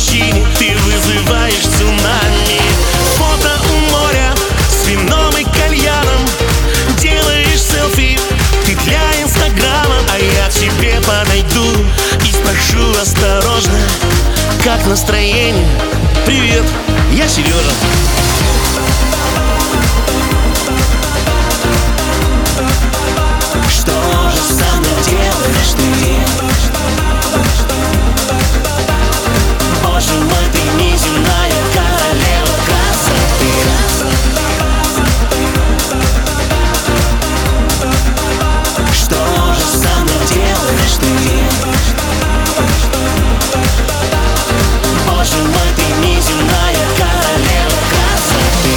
мужчине ты вызываешь цунами. Фото у моря с вином и кальяном, делаешь селфи ты для инстаграма. А я к тебе подойду и спрошу осторожно: как настроение? Привет, я Сережа. Что же со мной делаешь ты? Боже мой, ты неземная королева красоты. Что же со мной делаешь ты? Боже мой, ты неземная королева красоты.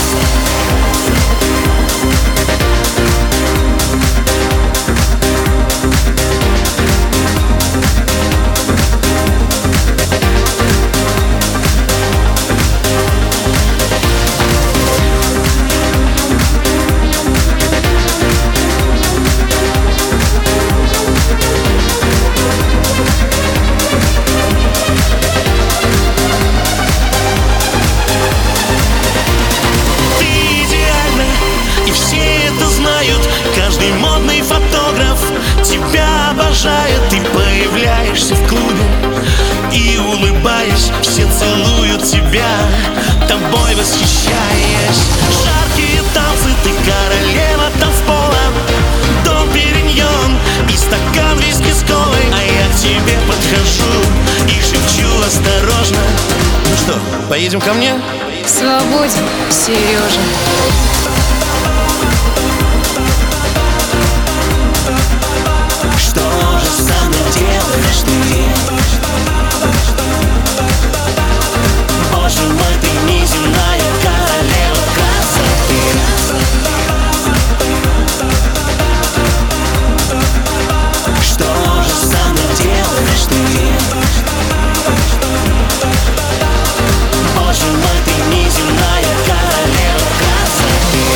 Каждый модный фотограф тебя обожает. Ты появляешься в клубе и, улыбаясь, все целуют тебя, тобой восхищаясь. Жаркие танцы, ты королева танцпола. Дом Периньон и стакан виски с колой. А я к тебе подхожу и шепчу осторожно: ну что, поедем ко мне? Свободен, Сережа. Что же со мной делаешь ты? Боже мой, ты неземная королева красоты. Что же со мной делаешь ты? Боже мой, ты неземная королева красоты.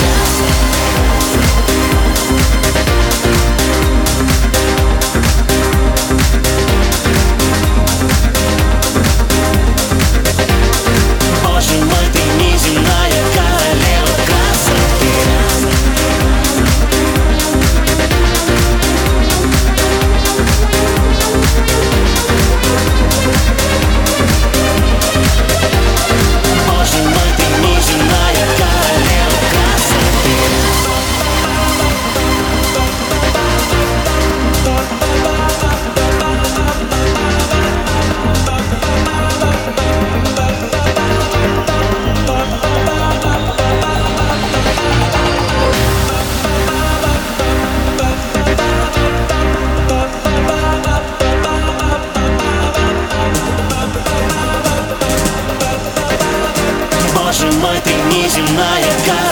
Боже мой, ты неземная королева.